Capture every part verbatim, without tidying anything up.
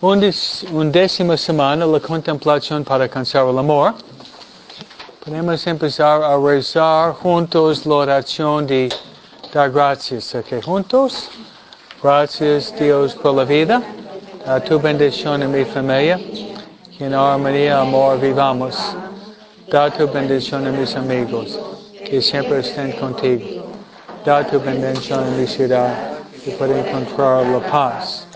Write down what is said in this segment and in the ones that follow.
undécima semana, la contemplación para alcanzar el amor. Podemos empezar a rezar juntos la oración de dar gracias. ¿Ok? Juntos. Gracias Dios por la vida. A tu bendición en mi familia. Que en armonía, amor vivamos. Da tu bendición a mis amigos. Que siempre estén contigo. Da tu bendición en mi ciudad. Que pueda encontrar la paz.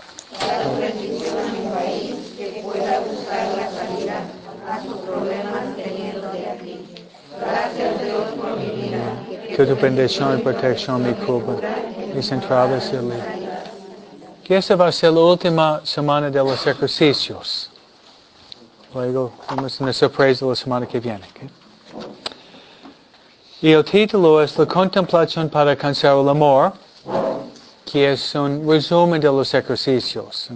Que tu bendición y protección me cubra, mis entradas y el que esta va a ser la última semana de los ejercicios. Luego tenemos una sorpresa la semana que viene. ¿Okay? Y el título es La contemplación para alcanzar el amor, que es un resumen de los ejercicios.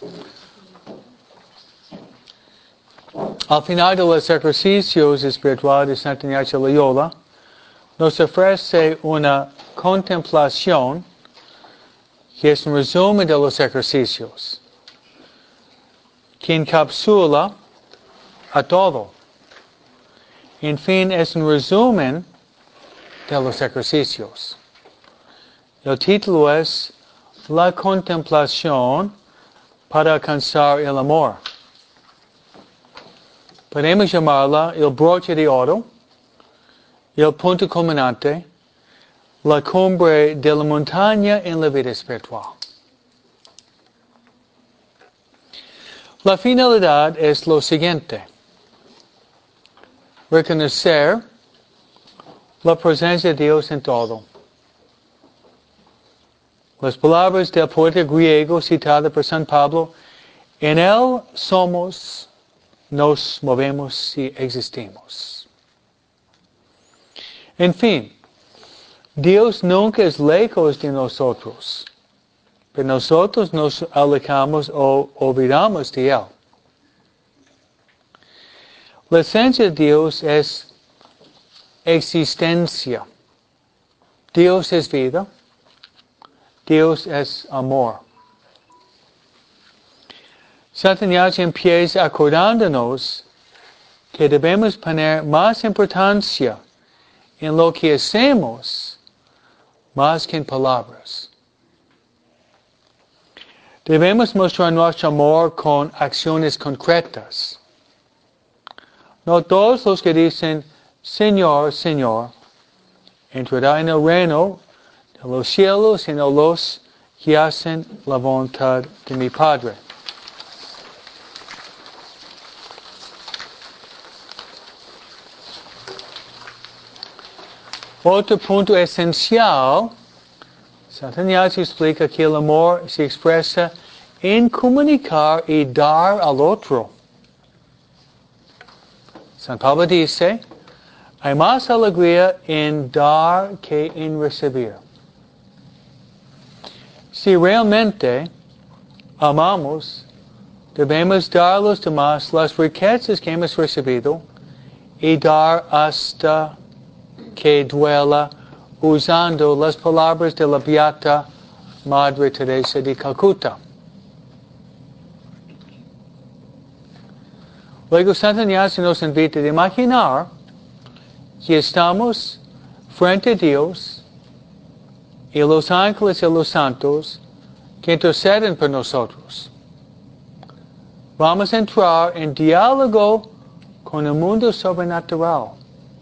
Al final de los ejercicios espirituales de Santa Ignacia Loyola, nos ofrece una contemplación que es un resumen de los ejercicios, que encapsula a todo. En fin, es un resumen de los ejercicios. El título es La contemplación para alcanzar el amor. Podemos llamarla el broche de oro, el punto culminante, la cumbre de la montaña en la vida espiritual. La finalidad es lo siguiente: reconocer la presencia de Dios en todo. Las palabras del poeta griego citada por San Pablo: en Él somos, nos movemos y existimos. En fin, Dios nunca es lejos de nosotros, pero nosotros nos alejamos o olvidamos de Él. La esencia de Dios es existencia. Dios es vida. Dios es amor. Santa Ignacia empieza acordándonos que debemos poner más importancia en lo que hacemos más que en palabras. Debemos mostrar nuestro amor con acciones concretas. No todos los que dicen Señor, Señor, entrarán en el reino de los cielos, sino los que hacen la voluntad de mi Padre. Otro punto esencial, Santa Ignacia explica que el amor se expresa en comunicar y dar al otro. San Pablo dice, hay más alegría en dar que en recibir. Si realmente amamos, debemos dar a los demás las riquezas que hemos recibido y dar hasta que duela, usando las palabras de la Beata Madre Teresa de Calcuta. Luego Santa Ignacia nos invita a imaginar que estamos frente a Dios y los ángeles y los santos que interceden por nosotros. Vamos a entrar en diálogo con el mundo sobrenatural.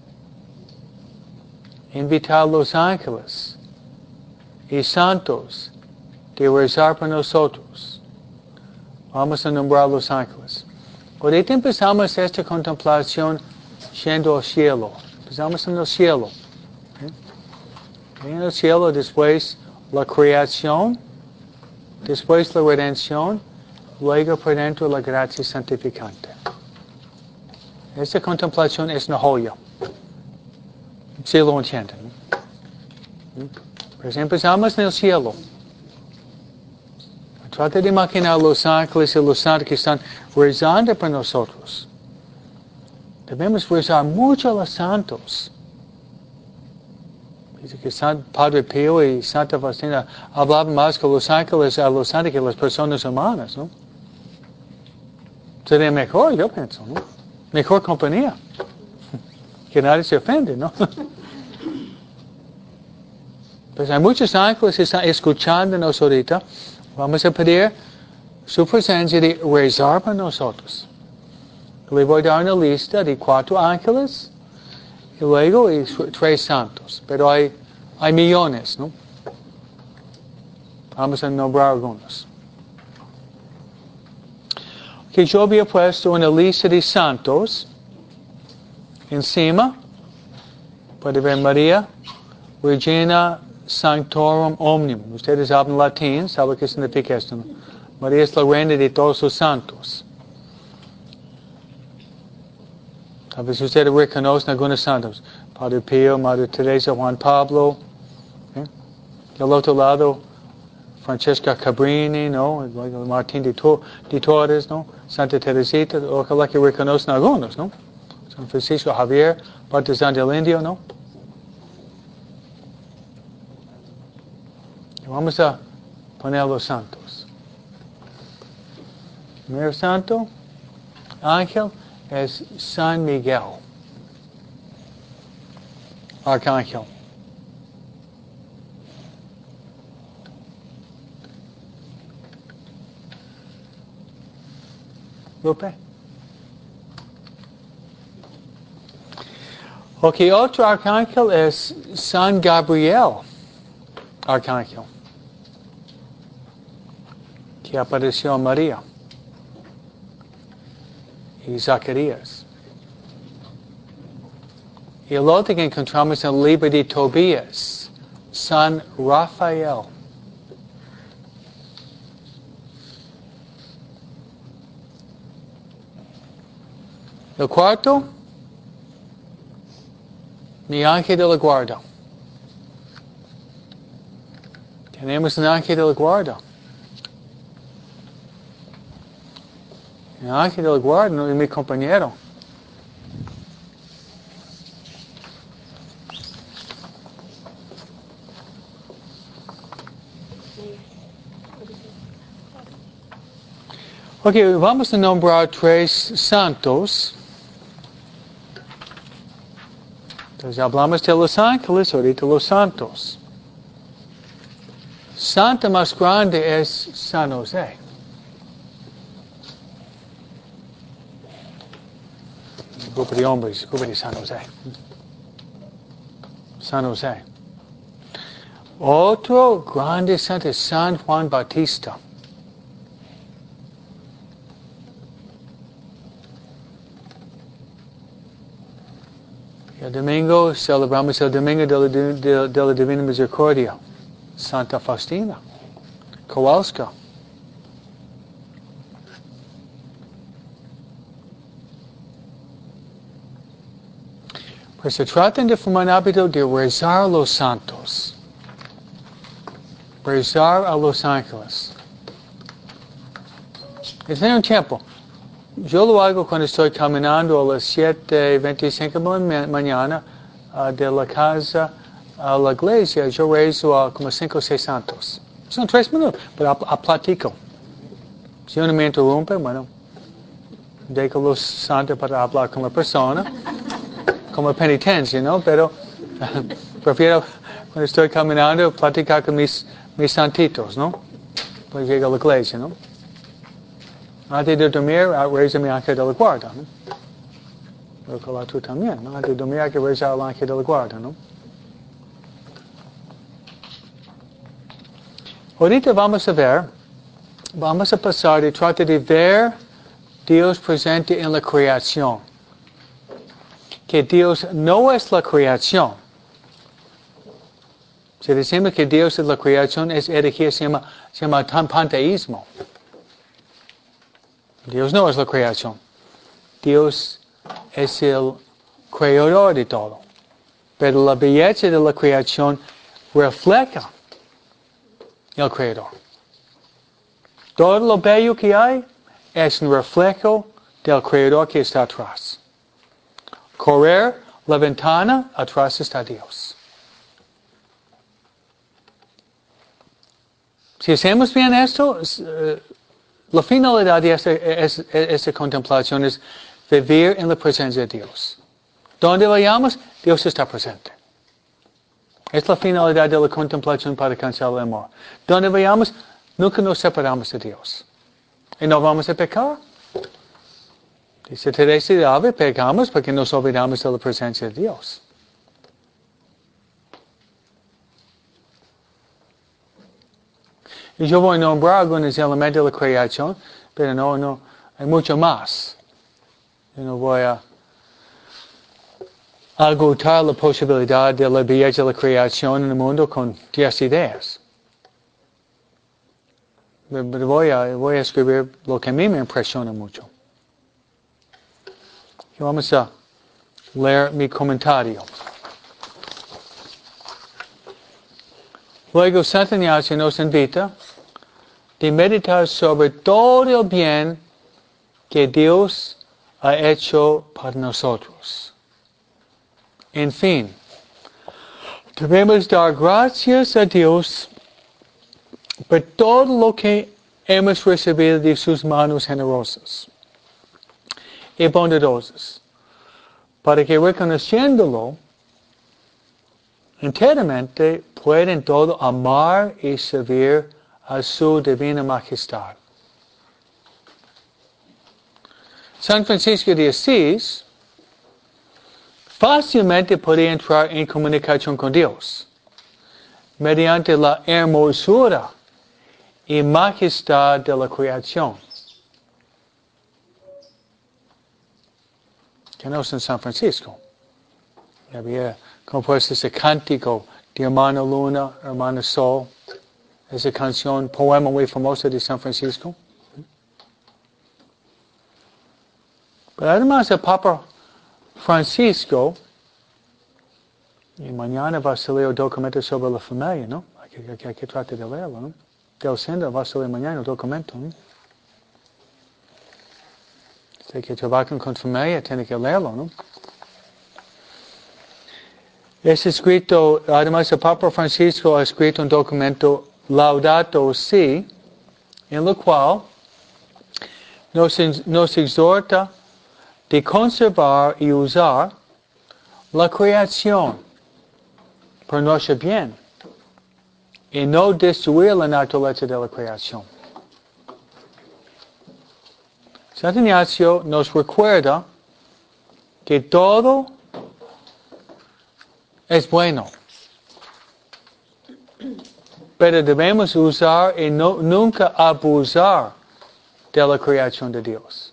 Invitar a los ángeles y santos de rezar por nosotros. Vamos a nombrar a los ángeles. Ahorita empezamos esta contemplación yendo al cielo. Empezamos en el cielo. ¿Eh? En el cielo, después la creación, después la redención, luego por dentro la gracia santificante. Esta contemplación es una joya. Sí lo entienden. Pues empezamos en el cielo. Trata de imaginar los ángeles y los santos que están rezando por nosotros. Debemos rezar mucho a los santos. Dice que San Padre Pío y Santa Faustina hablaban más con los ángeles a los santos que las personas humanas, ¿no? Sería mejor, yo pienso, ¿no? Mejor compañía. Que nadie se ofende, ¿no? Pues hay muchos ángeles que están escuchándonos ahorita. Vamos a pedir su presencia de rezar para nosotros. Le voy a dar una lista de cuatro ángeles y luego y tres santos. Pero hay, hay millones, ¿no? Vamos a nombrar algunos. Que yo había puesto una lista de santos encima. Puede ver María, Regina Sanctorum Omnium. Ustedes hablan latín, ¿saben qué significa esto? ¿No? María es la reina de todos los santos. Tal vez ustedes reconocen algunos santos. Padre Pío, Madre Teresa, Juan Pablo. ¿eh? Del otro lado, Francesca Cabrini, ¿no? Martín de, Tor de Torres, ¿no? Santa Teresita, ojalá que reconocen algunos, ¿no? San Francisco Javier, Partizan del Indio, ¿no? Vamos a poner los santos. El primer santo, ángel, es San Miguel, arcángel. Lupe. Ok, otro arcángel es San Gabriel, arcángel, que apareció a María y Zacarías. Y el otro que encontramos en el libro de Tobías, San Rafael. El cuarto, mi ángel de la guarda. Tenemos un ángel de la guarda. El ángel de la guarda no es mi compañero. Ok, vamos a nombrar tres santos. Entonces hablamos de los ángeles, ahorita los santos. Santo más grande es San José. Grupo de hombres, grupo de San José. San José. Otro grande santo es San Juan Bautista. El domingo celebramos el domingo de la, de, de la Divina Misericordia. Santa Faustina. Kowalska. Pues se trata de formar un hábito de rezar a los santos. Rezar a los ángeles. Es un tiempo. Yo lo hago cuando estoy caminando a las siete y veinticinco de la mañana uh, de la casa a la iglesia. Yo rezo a como cinco o seis santos. Son tres minutos, pero a, a platico. Si uno me interrumpe, bueno, dejo los santos para hablar con la persona, como penitencia, ¿no? Pero prefiero cuando estoy caminando platicar con mis, mis santitos, ¿no? Pues llego a la iglesia, ¿no? Antes de dormir, reza mi ángel de la guarda, ¿no? Ojalá tú también, ¿no? Antes de dormir hay que rezar al ángel de la guarda, ¿no? Ahorita vamos a ver, vamos a pasar y tratar de ver Dios presente en la creación. Que Dios no es la creación. Si decimos que Dios es la creación, es herejía, se llama, se llama panteísmo. Dios no es la creación. Dios es el creador de todo. Pero la belleza de la creación refleja el creador. Todo lo bello que hay es un reflejo del creador que está atrás. Correr la ventana, atrás está Dios. Si hacemos bien esto, La finalidad de esta, es, esta contemplación es vivir en la presencia de Dios. Donde vayamos, Dios está presente. Es la finalidad de la contemplación para alcanzar el amor. Donde vayamos, nunca nos separamos de Dios. Y no vamos a pecar. Dice Teresa de Ávila, pecamos porque nos olvidamos de la presencia de Dios. Y yo voy a nombrar algunos elementos de la creación, pero no, no, hay mucho más. Yo no voy a agotar la posibilidad de la belleza de la creación en el mundo con diez ideas. Pero voy a, voy a escribir lo que a mí me impresiona mucho. Y vamos a leer mi comentario. Luego, Santa Ignacia nos invita de meditar sobre todo el bien que Dios ha hecho para nosotros. En fin, debemos dar gracias a Dios por todo lo que hemos recibido de sus manos generosas y bondadosas, para que reconociéndolo enteramente puedan todo amar y servir a su divina majestad. San Francisco de Asís fácilmente podía entrar en comunicación con Dios mediante la hermosura y majestad de la creación. Conoce en San Francisco. Había compuesto ese cántico de Hermana Luna, Hermana Sol, esa canción, poema muy famoso de San Francisco. Pero además el Papa Francisco, y mañana va a salir el documento sobre la familia, ¿no? Hay que, hay que, hay que tratar de leerlo, ¿no? Del senda va a salir mañana el documento, ¿no? Si que trabajan con familia, tiene que leerlo, ¿no? Es escrito, además el Papa Francisco ha escrito un documento, Laudato Si, en el cual nos, nos exhorta de conservar y usar la creación por nuestro bien y no destruir la naturaleza de la creación. Santo Ignacio nos recuerda que todo es bueno, pero debemos usar y no, nunca abusar de la creación de Dios.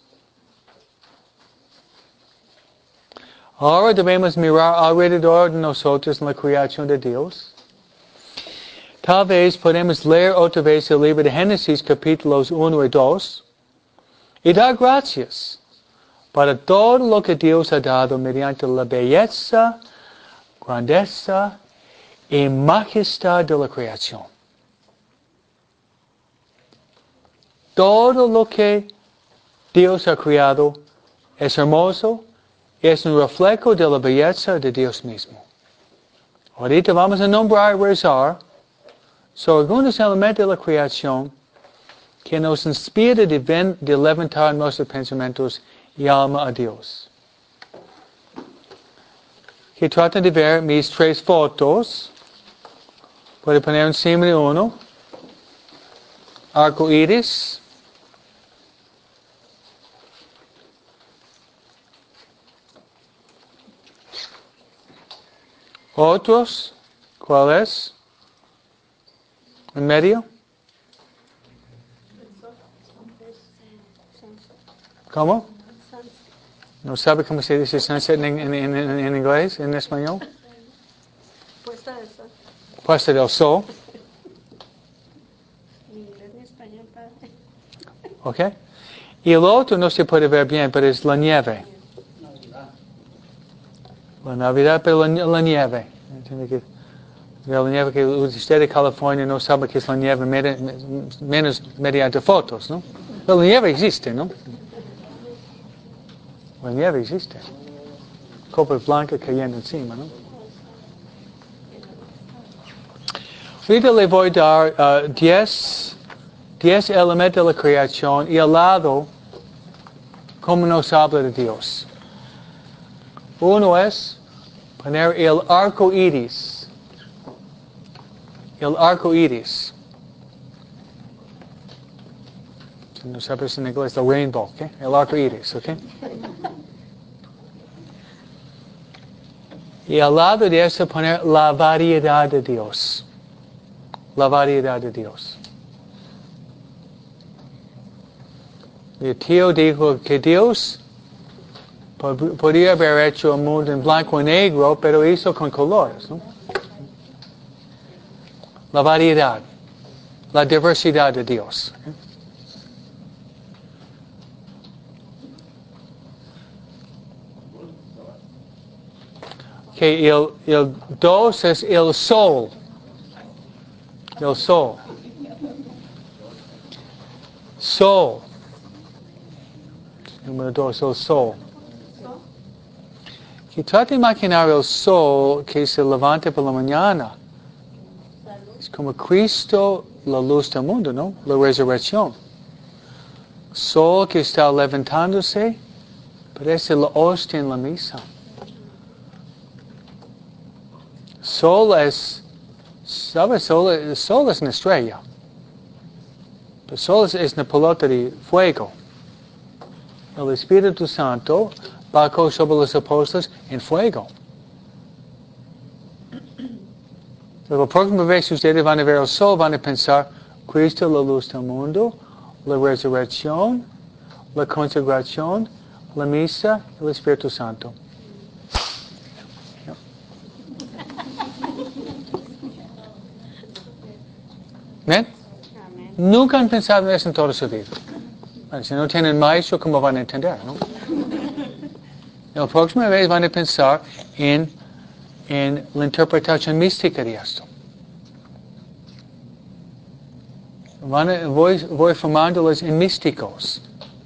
Ahora debemos mirar alrededor de nosotros en la creación de Dios. Tal vez podemos leer otra vez el libro de Génesis capítulos uno y dos y dar gracias para todo lo que Dios ha dado mediante la belleza, grandeza y majestad de la creación. Todo lo que Dios ha creado es hermoso, es un reflejo de la belleza de Dios mismo. Ahorita vamos a nombrar y rezar sobre algunos elementos de la creación que nos inspira de, ven, de levantar nuestros pensamientos y alma a Dios. Que tratan de ver mis tres fotos. Puedo poner encima de uno. Arco iris. Otros. ¿Cuál es? ¿En medio? ¿Cómo? ¿No sabe cómo se dice sunset en, en, en, en inglés, en español? Puesta del sol. Puesta del sol. Ni inglés ni español, padre. ¿Ok? Y el otro no se puede ver bien, pero es la nieve. La Navidad, pero la, la nieve. Que, la nieve que usted de California no sabe qué es la nieve, menos mediante fotos, ¿no? Pero la nieve existe, ¿no? La nieve existe. Copa blanca cayendo encima, ¿no? Ahorita le voy a dar uh, diez diez elementos de la creación y al lado, cómo nos habla de Dios. Uno es poner el arco iris. El arco iris. Si no sabes en inglés, el rainbow, ¿ok? El arco iris, ¿ok? Y al lado de eso poner la variedad de Dios. La variedad de Dios. Mi tío dijo que Dios podría haber hecho un mundo en blanco y negro, pero hizo con colores, ¿no? La variedad, la diversidad de Dios. Que el, el dos es el sol. El sol. Sol. Número dos, el sol. Que trata de imaginar el sol que se levanta por la mañana. Es como Cristo, la luz del mundo, ¿no? La resurrección. Sol que está levantándose, parece la hostia en la misa. Sol es, ¿sabes? Sol, el sol es una estrella. El sol es, es una pelota de fuego. El Espíritu Santo bajó sobre los apóstoles en fuego. La próxima vez que ustedes van a ver el sol, van a pensar, Cristo, la luz del mundo, la resurrección, la consagración, la misa, el Espíritu Santo. ¿Ven? Nunca han pensado en eso en toda su vida. Bueno, si no tienen maestro, ¿cómo van a entender? ¿No? La próxima vez van a pensar en, en la interpretación mística de esto. Van a, voy, voy formándolos en místicos.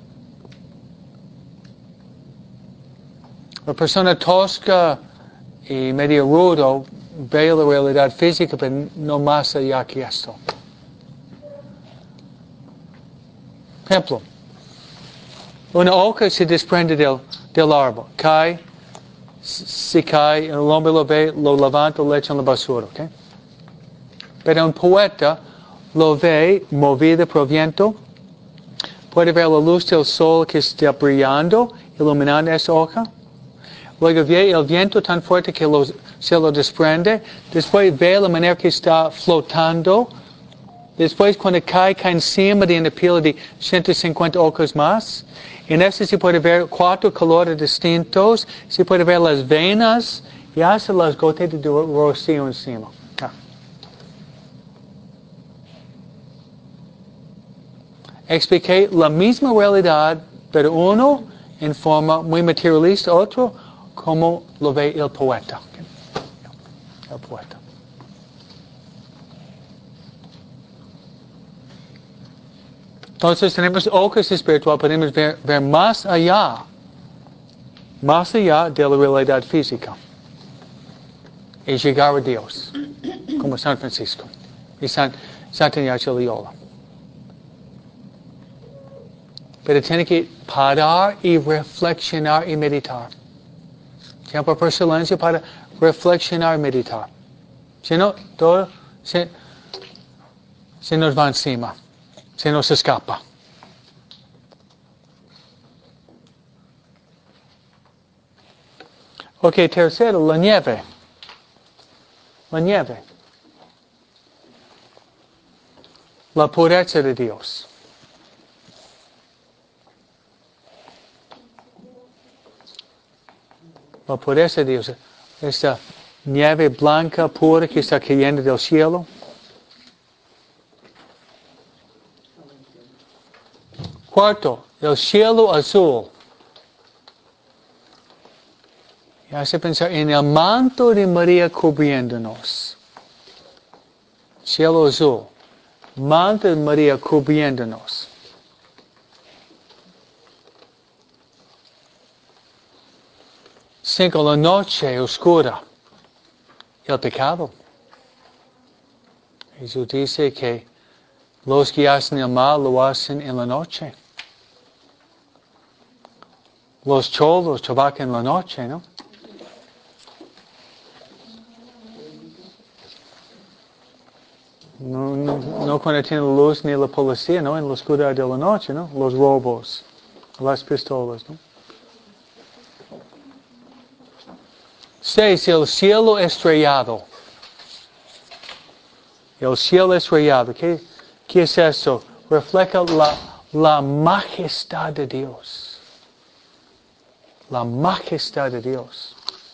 La persona tosca y medio rudo ve la realidad física, pero no más allá que esto. Ejemplo, una hoja se desprende del, del árbol, cae, se cae, el hombre lo ve, lo levanta, lo echa en la basura, ¿ok? Pero un poeta lo ve movido por el viento, puede ver la luz del sol que está brillando, iluminando esa hoja. Luego ve el viento tan fuerte que lo, se lo desprende. Después ve la manera que está flotando. Después cuando cae, cae encima de una pila de ciento cincuenta hojas más. En eso se puede ver cuatro colores distintos. Se puede ver las venas y hasta las gotitas de rocío encima. Ah. Expliqué la misma realidad, pero uno en forma muy materialista, otro como lo ve el poeta. El poeta. Entonces tenemos ojos espirituales, podemos ver, ver más allá, más allá de la realidad física. Y llegar a Dios, como San Francisco y San, Santa Ignacio de Loyola. Pero tiene que parar y reflexionar y meditar. Tiempo por silencio para reflexionar y meditar. Si no, todo se, se nos va encima. Se nos escapa. Ok, tercero, la nieve. La nieve. La pureza de Dios. La pureza de Dios. Esta nieve blanca, pura, que está cayendo del cielo. Cuarto, el cielo azul. Y hace pensar en el manto de María cubriéndonos. Cielo azul. Manto de María cubriéndonos. Cinco, la noche oscura. El pecado. Jesús dice que Los que hacen el mal lo hacen en la noche. Los cholos trabajan en la noche, ¿no? No, no, no cuando tienen luz ni la policía, ¿no? En la oscuridad de la noche, ¿no? Los robos, las pistolas, ¿no? Seis, el cielo estrellado. El cielo estrellado. ¿Qué, qué es eso? Refleja la, la majestad de Dios. La majestad de Dios.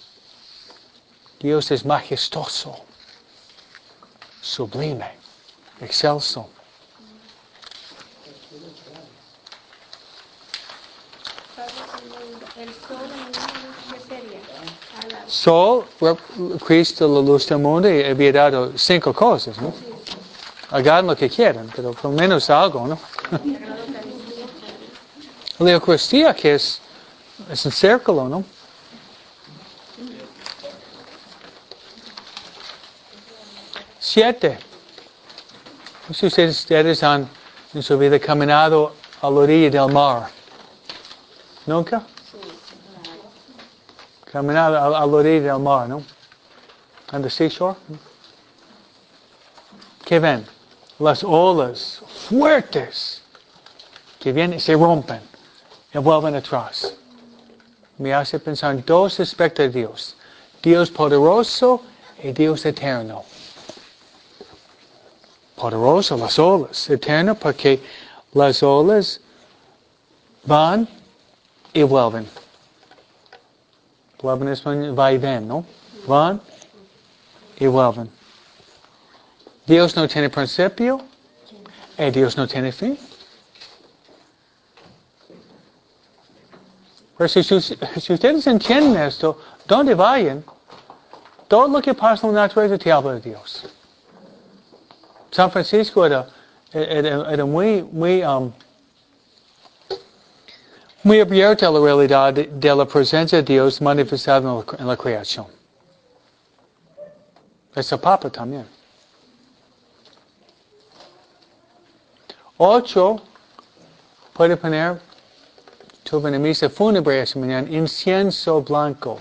Dios es majestuoso, sublime, excelso. El sol en una, ¿qué sería? A la- Sol, Cristo, la luz del mundo, y había dado cinco cosas, ¿no? Hagan lo que quieran, pero por lo menos algo, ¿no? Sagrado Eucaristía. La Eucaristía, que es, es un círculo, ¿no? Siete. No sé si ustedes, ustedes han en su vida caminado a la orilla del mar. ¿Nunca? Caminado a, a la orilla del mar, ¿no? On the seashore. ¿Qué ven? Las olas fuertes que vienen y se rompen y vuelven atrás. Me hace pensar en dos aspectos de Dios. Dios poderoso y Dios eterno. Poderoso, las olas. Eterno porque las olas van y vuelven. Vuelven en español, va y ven, ¿no? Van y vuelven. Dios no tiene principio y Dios no tiene fin. Pero si, si, si ustedes entienden esto, donde vayan, todo lo que pasa en la naturaleza te habla de Dios. San Francisco era, era, era muy, muy, um, muy abierto a la realidad de, de la presencia de Dios manifestada en la, en la creación. Es el Papa también. Ocho, puede poner, tuve una misa fúnebre esta mañana, incienso blanco.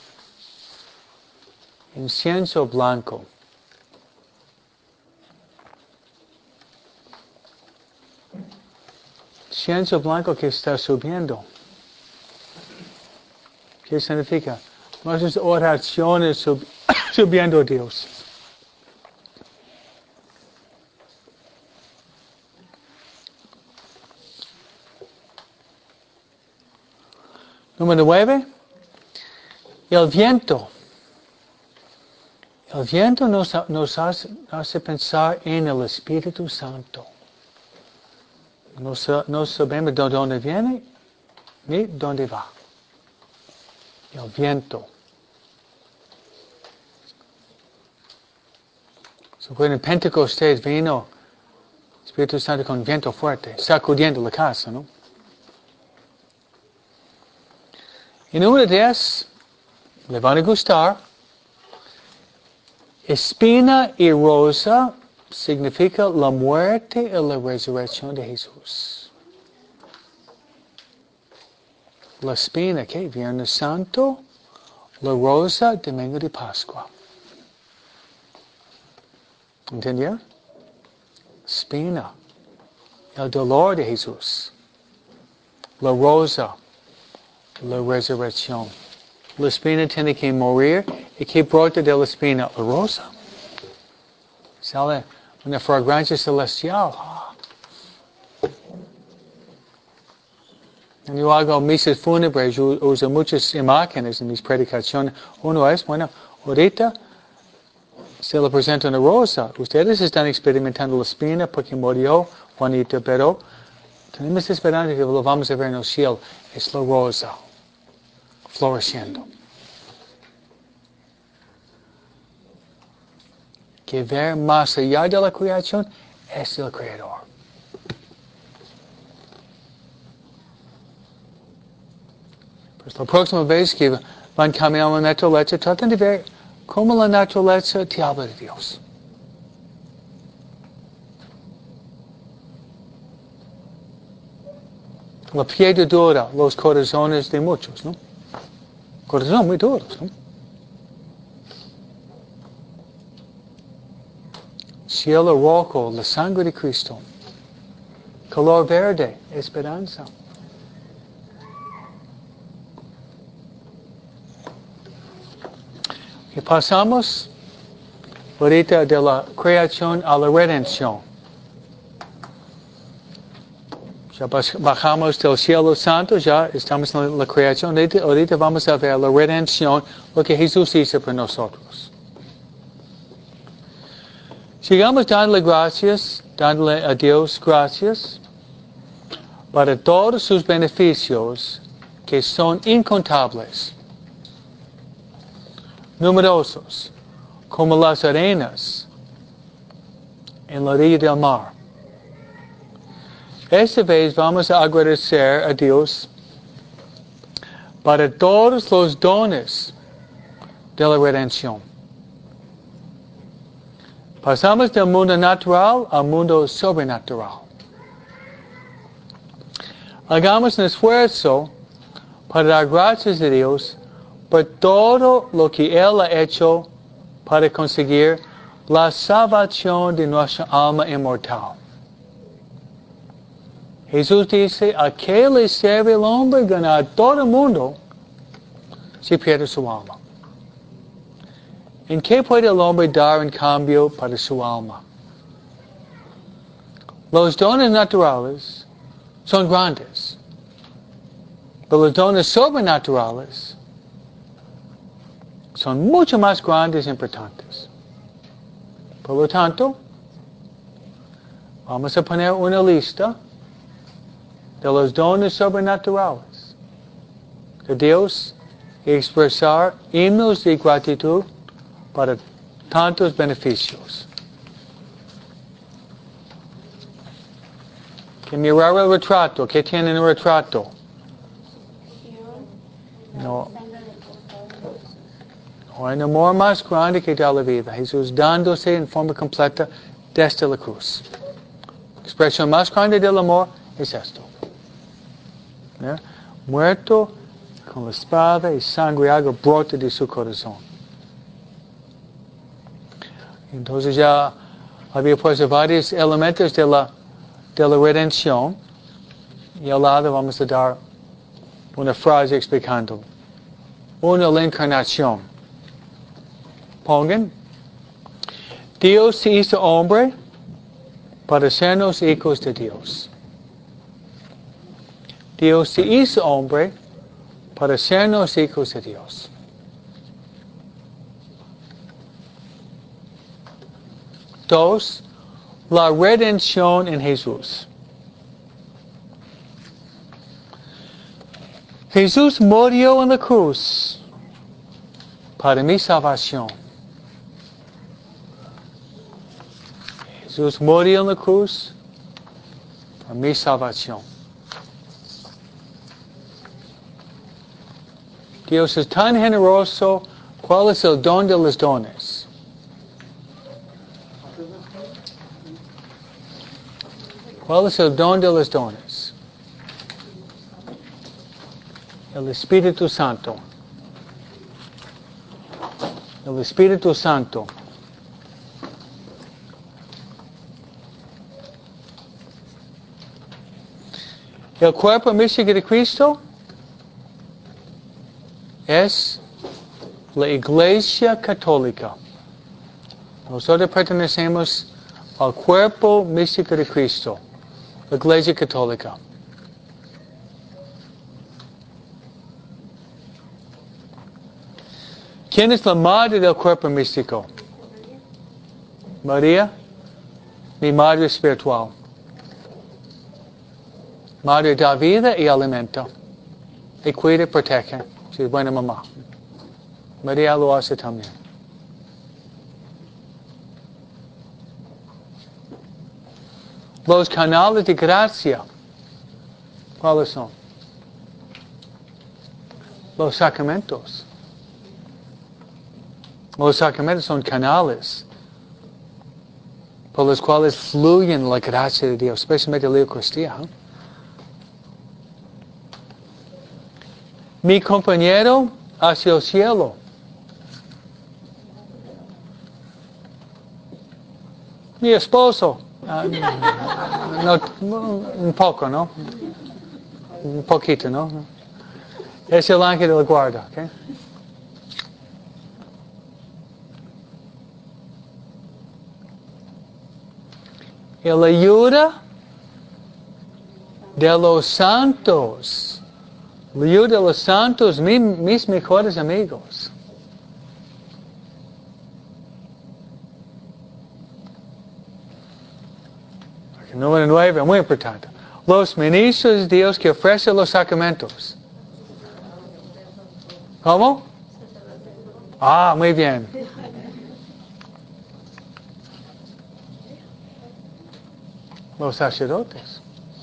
Incienso blanco. Incienso blanco que está subiendo. ¿Qué significa? Nuestras oraciones sub, subiendo a Dios. Número nueve. El viento. El viento nos, nos hace, hace pensar en el Espíritu Santo. No, no sabemos de dónde viene ni dónde va. El viento. So, en Pentecostés vino el Espíritu Santo con viento fuerte, sacudiendo la casa, ¿no? Y número diez, le van a gustar. Espina y rosa significa la muerte y la resurrección de Jesús. La espina, ¿qué? Viernes Santo. La rosa, domingo de Pascua. ¿Entendieron? Espina. El dolor de Jesús. La rosa. La resurrección. La espina tiene que morir. ¿Y qué brota de la espina? La rosa. Sale una fragancia celestial. Yo hago misas fúnebres, uso muchas imágenes en mis predicaciones. Uno es, bueno, ahorita se le presenta una rosa. Ustedes están experimentando la espina porque murió Juanita, pero tenemos esperanza que lo vamos a ver en el cielo. Es la rosa, floreciendo. Que ver más allá de la creación es el Creador. Pues la próxima vez que van caminando en la naturaleza, traten de ver cómo la naturaleza te habla de Dios. La piedra dura, los corazones de muchos, ¿no? Corazones muy duros, ¿no? Cielo rojo, la sangre de Cristo. Color verde, esperanza. Y pasamos ahorita de la creación a la redención. Ya bajamos del cielo santo, ya estamos en la creación. Ahorita, ahorita vamos a ver la redención, lo que Jesús hizo por nosotros. Sigamos dándole gracias, dándole a Dios gracias para todos sus beneficios que son incontables, numerosos, como las arenas en la orilla del mar. Esta vez vamos a agradecer a Dios para todos los dones de la redención. Pasamos del mundo natural al mundo sobrenatural. Hagamos un esfuerzo para dar gracias a Dios por todo lo que Él ha hecho para conseguir la salvación de nuestra alma inmortal. Jesús dice, ¿a qué le sirve el hombre ganar todo el mundo si pierde su alma? ¿En qué puede el hombre dar en cambio para su alma? Los dones naturales son grandes, pero los dones sobrenaturales son mucho más grandes e importantes. Por lo tanto, vamos a poner una lista de los dones sobrenaturales de Dios y expresar himnos de gratitud para tantos beneficios. Que mirar el retrato. ¿Qué tiene en el retrato? No. No hay amor más grande que dar la vida. Jesús dándose en forma completa desde la cruz. La expresión más grande del amor es esto. ¿Eh? Muerto con la espada y sangre y agua brota de su corazón. Entonces ya había puesto varios elementos de la, de la redención y al lado vamos a dar una frase explicando. Uno, la encarnación. Pongan. Dios se hizo hombre para sernos hijos de Dios. Dios se hizo hombre para sernos hijos de Dios. Dos, la redención en Jesús. Jesús murió en la cruz para mi salvación. Jesús murió en la cruz para mi salvación. Dios es tan generoso. ¿Cuál es el don de los dones? ¿Cuál es el don de los dones? El Espíritu Santo. El Espíritu Santo. El cuerpo místico de Cristo es la Iglesia Católica. Nosotros pertenecemos al cuerpo místico de Cristo, la Iglesia Católica. ¿Quién es la madre del cuerpo místico? María, mi madre espiritual. Madre da vida y alimenta. Y cuida y protege. Si es buena mamá. María lo hace también. Los canales de gracia. ¿Cuáles son? Los sacramentos. Los sacramentos son canales por los cuales fluyen la gracia de Dios, especialmente la Eucaristía. ¿eh? Mi compañero hacia el cielo. Mi esposo. Ah, no, un poco, ¿no? Un poquito, ¿no? Es el ángel de la guarda, ¿ok? El ayuda de los santos. El ayuda de los santos, mi, mis mejores amigos. Número nueve, muy importante. Los ministros de Dios que ofrecen los sacramentos. ¿Cómo? Ah, muy bien. Los sacerdotes.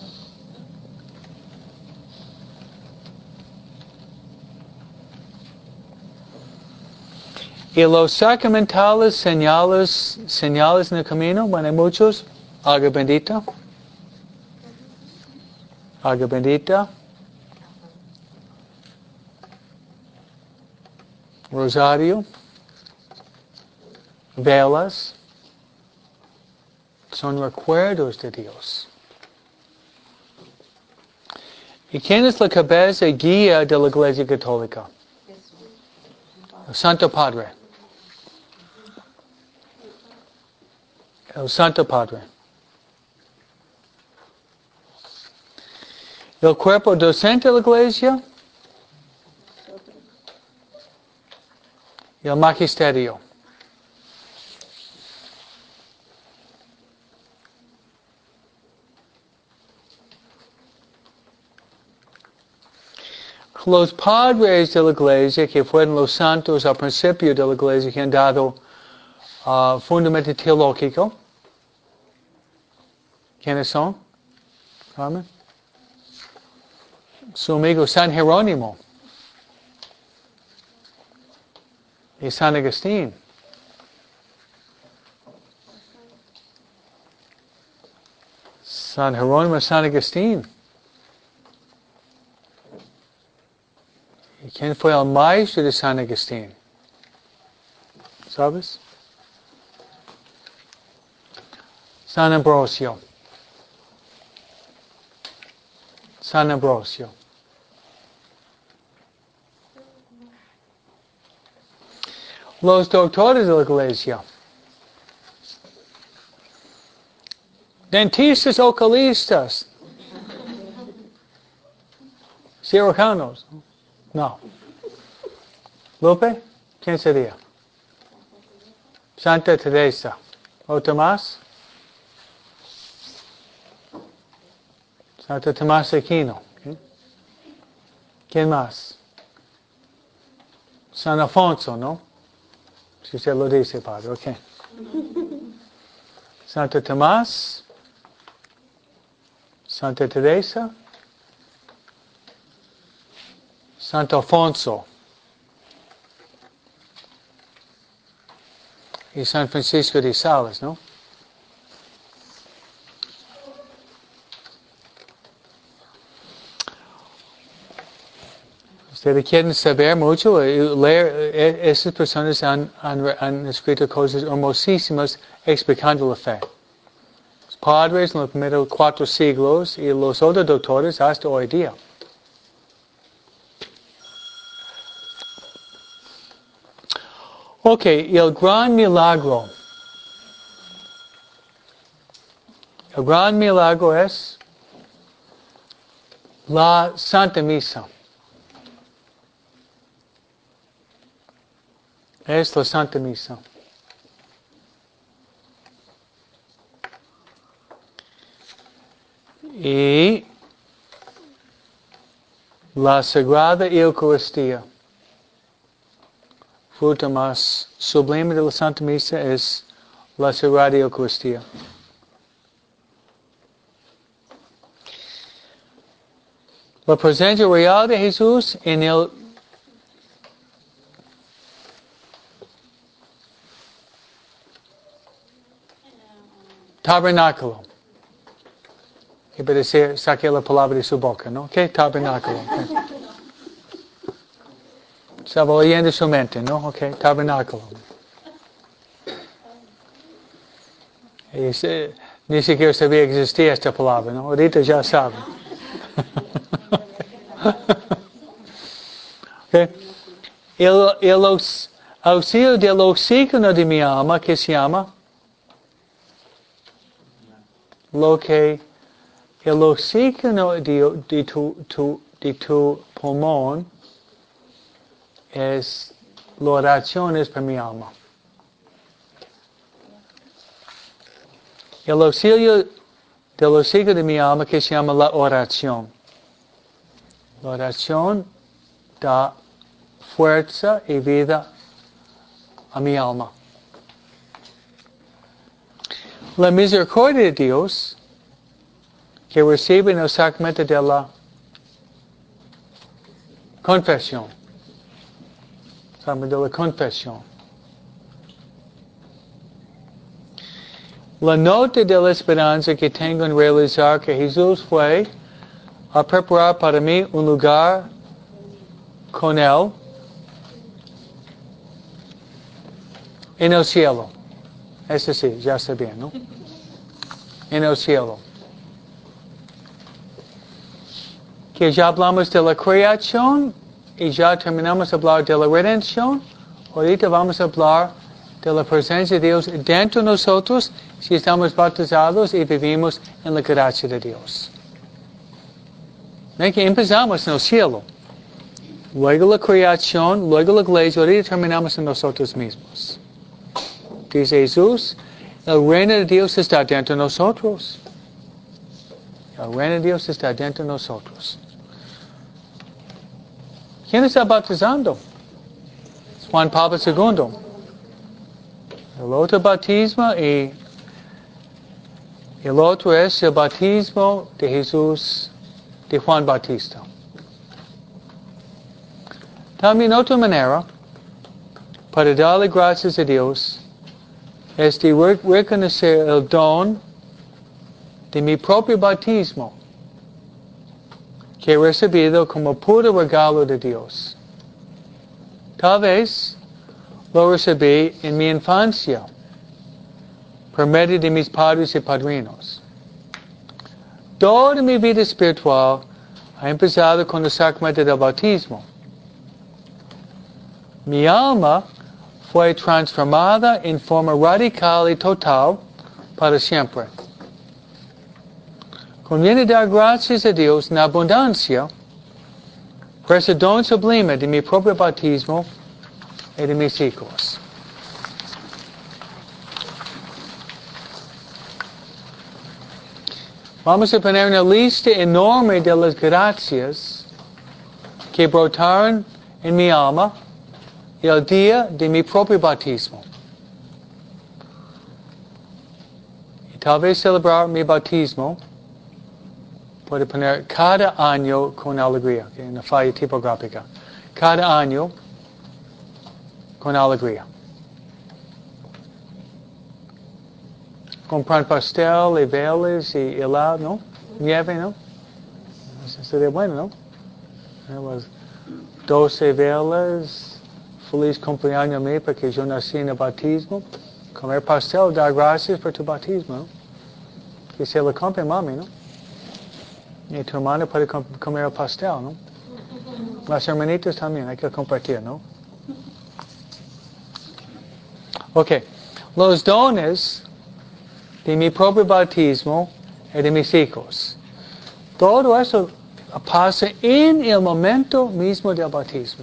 Y los sacramentales señales, señales en el camino, bueno, hay muchos. Agua bendita. Agua bendita. Rosario. Velas. Son recuerdos de Dios. ¿Y quién es la cabeza y guía de la Iglesia Católica? El Santo Padre. El Santo Padre. El cuerpo docente de la Iglesia y el magisterio. Los padres de la Iglesia, que fueron los santos al principio de la Iglesia, que han dado uh, fundamento teológico. ¿Quiénes son? Carmen. Su amigo San Jerónimo y San Agustín. San Jerónimo y San Agustín. ¿Y quién fue el maestro de San Agustín? ¿Sabes? San Ambrosio. San Ambrosio. Los doctores de la Iglesia. Dentistas oculistas. Cirujanos. No. Lupe, ¿quién sería? Santa Teresa. ¿O Tomás? Santo Tomás de Aquino. ¿Okay? ¿Quién más? San Alfonso, ¿no? Si usted lo dice, Padre, ok. Santo Tomás. Santa Teresa. Santo Alfonso. Y San Francisco de Sales, ¿no? Ustedes quieren saber mucho, leer, esas personas han, han, han escrito cosas hermosísimas explicando la fe. Los padres en los primeros cuatro siglos y los otros doctores hasta hoy día. Ok, el gran milagro. El gran milagro es la Santa Misa. Es la Santa Misa. Y la Sagrada Eucaristía. Fruto más sublime de la Santa Misa es la Sagrada Eucaristía. La presencia real de Jesús en el tabernáculo. Y para decir, saqué la palabra de su boca, ¿no? ¿Qué tabernáculo? Okay. Estaba oyendo su mente, ¿no? Ok, tabernáculo. Y se, ni siquiera sabía que existía esta palabra, ¿no? Ahorita ya sabe. Okay. El, el auxilio del oxígeno de mi alma, que se llama lo que el oxígeno de, de, tu, tu, de tu pulmón es la oración es para mi alma. El auxilio del oxígeno de mi alma que se llama la oración. La oración da fuerza y vida a mi alma. La misericordia de Dios que recibe en el sacramento de la confesión. Sacramento de la confesión. La nota de la esperanza que tengo en realizar que Jesús fue a preparar para mí un lugar con Él en el cielo. Eso sí, ya sé bien, ¿no? En el cielo. Que ya hablamos de la creación y ya terminamos de hablar de la redención. Ahorita vamos a hablar de la presencia de Dios dentro de nosotros si estamos bautizados y vivimos en la gracia de Dios. ¿Ven que empezamos en el cielo? Luego la creación, luego la iglesia, ahorita terminamos en nosotros mismos. Dice Jesús, el reino de Dios está dentro de nosotros. El reino de Dios está dentro de nosotros. ¿Quién está bautizando? Juan Pablo segundo. El otro bautismo y el otro es el bautismo de Jesús, de Juan Bautista. También otra manera para darle gracias a Dios es de reconocer el don de mi propio bautismo que he recibido como puro regalo de Dios. Tal vez lo recibí en mi infancia por medio de mis padres y padrinos. Toda mi vida espiritual ha empezado con el sacramento del bautismo. Mi alma fue transformada en forma radical y total para siempre. Conviene dar gracias a Dios en abundancia por ese don sublime de mi propio bautismo y de mis hijos. Vamos a poner una lista enorme de las gracias que brotaron en mi alma el día de mi propio bautismo. Y tal vez celebrar mi bautismo puede poner cada año con alegría, que es una falla tipográfica. Cada año con alegría. Comprar pastel y velas y helado, ¿no? Nieve, ¿no? Eso sería bueno, ¿no? Las doce velas, feliz cumpleaños a mí porque yo nací en el bautismo. Comer pastel, dar gracias por tu bautismo, ¿no? Que se lo compre mami, ¿no? Y tu hermana puede comer el pastel, ¿no? Las hermanitas también, hay que compartir, ¿no? Ok, los dones de mi propio bautismo y de mis hijos. Todo eso pasa en el momento mismo del bautismo.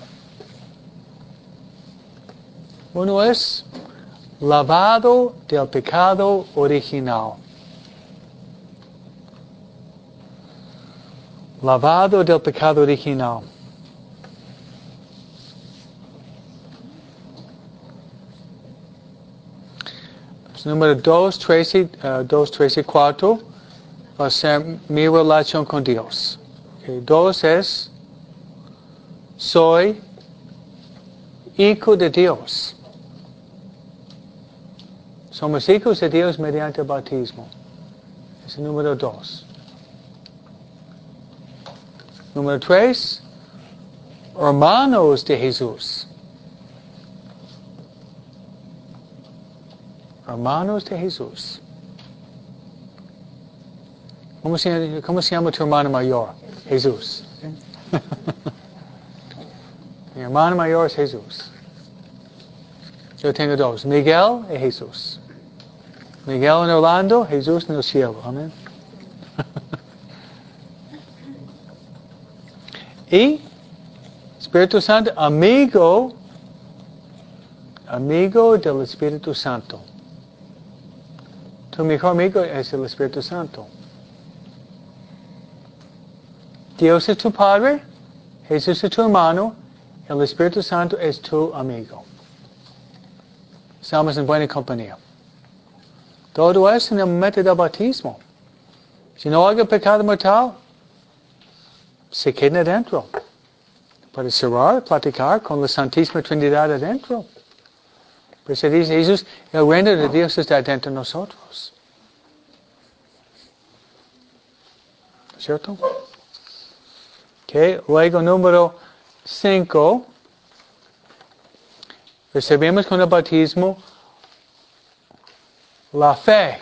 Uno es lavado del pecado original. Lavado del pecado original. Número dos, tres y cuatro va a ser mi relación con Dios. Okay. Dos es, soy hijo de Dios. Somos hijos de Dios mediante el bautismo. Es el número dos. Número tres, hermanos de Jesús. Hermanos de Jesús. ¿Cómo se, cómo se llama tu hermano mayor? Jesús. Mi hermano mayor es Jesús. Yo tengo dos, Miguel y Jesús. Miguel en Orlando, Jesús en el cielo. Amén. Y Espíritu Santo, amigo, amigo del Espíritu Santo. Tu mejor amigo es el Espíritu Santo. Dios es tu Padre, Jesús es tu hermano, el Espíritu Santo es tu amigo. Estamos en buena compañía. Todo es en el momento del bautismo. Si no haga pecado mortal, se queda adentro. Puede cerrar, platicar con la Santísima Trinidad adentro. Pues se dice Jesús, el reino de Dios está dentro de nosotros. ¿Cierto? Okay. Luego número cinco. Recibimos con el bautismo la fe.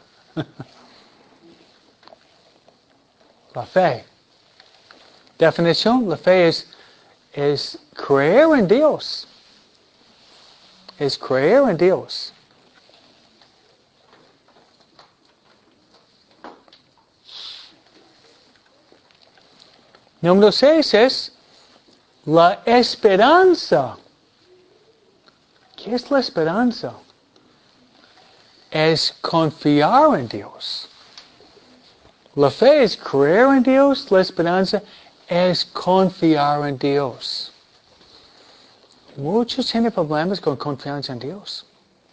La fe. Definición, la fe es, es creer en Dios. Es creer en Dios. Número seis es la esperanza. ¿Qué es la esperanza? Es confiar en Dios. La fe es creer en Dios, la esperanza es confiar en Dios. Muchos tienen problemas con confianza en Dios.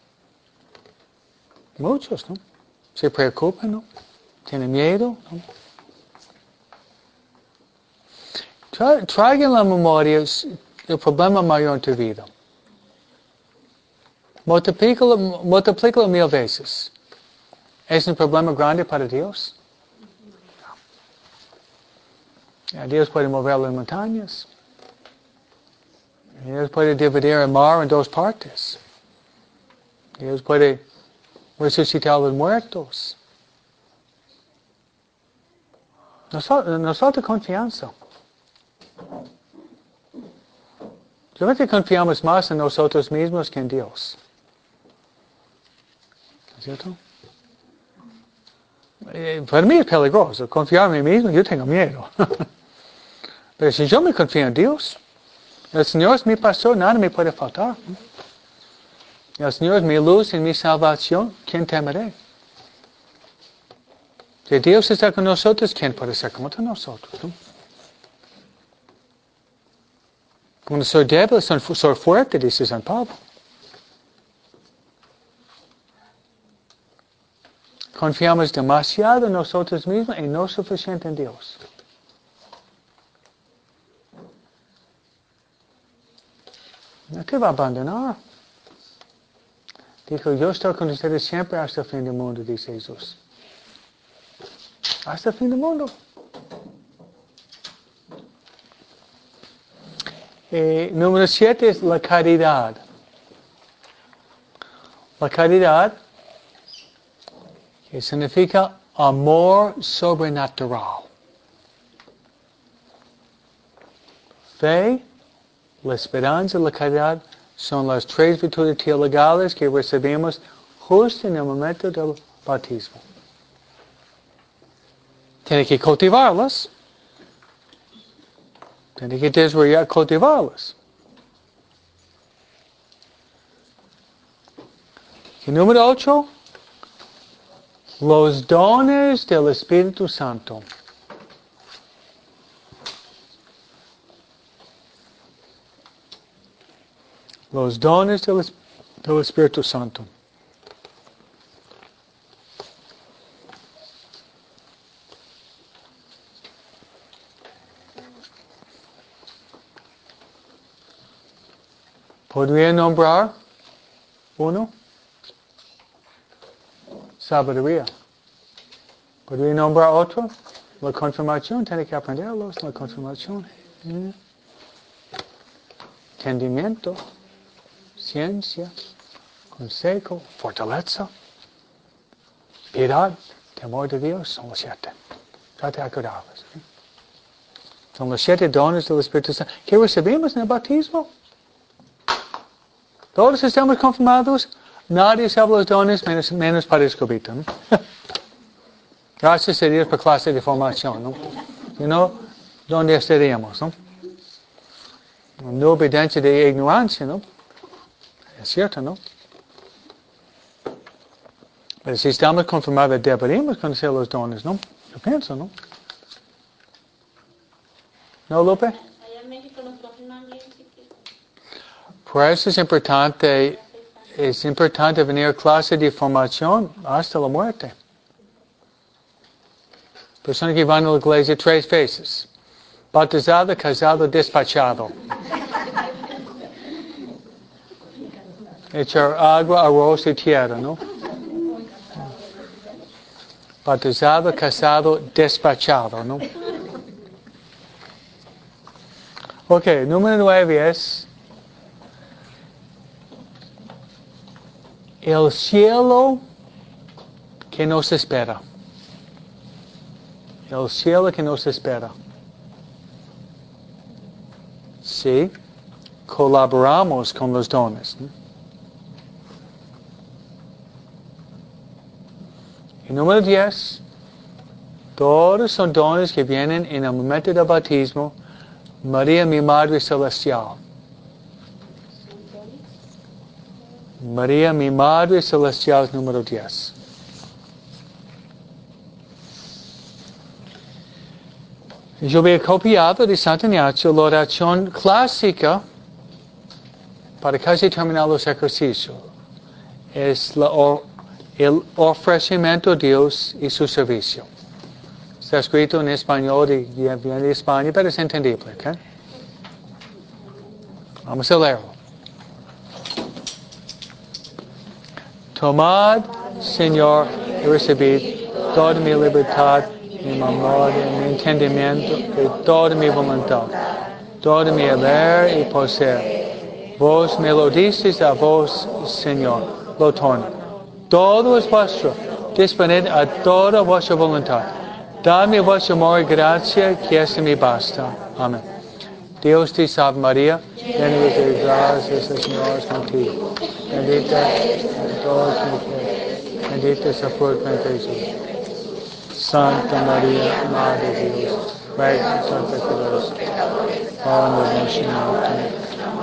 Muchos, ¿no? Se preocupan, ¿no? Tienen miedo, ¿no? Tra- Traigan la memoria el problema mayor en tu vida. Multiplícalo, multiplícalo mil veces. ¿Es un problema grande para Dios? No. Dios puede mover las montañas. Dios puede dividir el mar en dos partes. Dios puede resucitar a los muertos. Nosotros, nosotros confianza. Yo creo que confiamos más en nosotros mismos que en Dios. ¿Cierto? Eh, para mí es peligroso. Confiar en mí mismo, yo tengo miedo. Pero si yo me confío en Dios, el Señor es mi pastor, nada me puede faltar. El Señor es mi luz y mi salvación, ¿quién temeré? Si Dios está con nosotros, ¿quién puede estar contra nosotros? ¿No? Cuando soy débil, soy, soy fuerte, dice San Pablo. Confiamos demasiado en nosotros mismos y no suficiente en Dios. No te va a abandonar. Dijo, yo estoy con ustedes siempre hasta el fin del mundo, dice Jesús. Hasta el fin del mundo. Eh, número siete es la caridad. La caridad, que significa amor sobrenatural. Fe, la esperanza y la caridad son las tres virtudes teologales que recibimos justo en el momento del bautismo. Tiene que cultivarlas. Tiene que desarrollar, cultivarlas. Y número ocho, los dones del Espíritu Santo. Los dones del, del Espíritu Santo. ¿Podría nombrar uno? Sabiduría. ¿Podría nombrar otro? La confirmación, tiene que aprenderlos, la confirmación. ¿Eh? entendimiento, ciencia, consejo, fortaleza, piedad, temor de Dios, son los siete. Trate de acordarlos. ¿eh? Son los siete dones del Espíritu Santo que recibimos en el bautismo. Todos estamos confirmados, nadie sabe los dones menos, menos Padre Escobito. ¿no? Gracias a Dios por clase de formación. ¿no? Si no, ¿dónde estaríamos? ¿no? No evidencia de ignorancia, ¿no? Es cierto, ¿no? Pero si estamos confirmados, deberíamos conocer los dones, ¿no? Yo pienso, ¿no? ¿No, Lupe? Allá en México los confirman bien chiquitos. Por eso es importante, es importante venir a clase de formación hasta la muerte. Personas que van a la iglesia tres veces. Bautizado, casado, despachado. Echar agua, arroz y tierra, ¿no? Bautizado, casado, despachado, ¿no? Ok, número nueve es el cielo que nos espera. El cielo que nos espera. Sí, colaboramos con los dones. ¿no? Y número diez, todos son dones que vienen en el momento del bautismo. María, mi Madre Celestial. María, mi Madre Celestial, número diez. Yo había copiado de Santo Ignacio la oración clásica para casi terminar los ejercicios. Es la, el ofrecimiento a Dios y su servicio. Está escrito en español, de, viene de España, pero es entendible. ¿okay? Vamos a leerlo. Tomad, Señor, y recibid toda mi libertad, mi memoria, mi entendimiento y toda mi voluntad, todo mi haber y poseer. Vos me lo dices a vos, Señor, lo torno. Todo es vuestro, disponed a toda vuestra voluntad. Dame vuestro amor y gracia, que es mi basta. Amén. Dios te salve María, llena de gracia, el Señor es contigo. Bendita en todas las mujeres, bendita es la fruto de Jesús. Santa María, Madre de Dios, ruega por nosotros pecadores, ahora en la noche de nuestra muerte.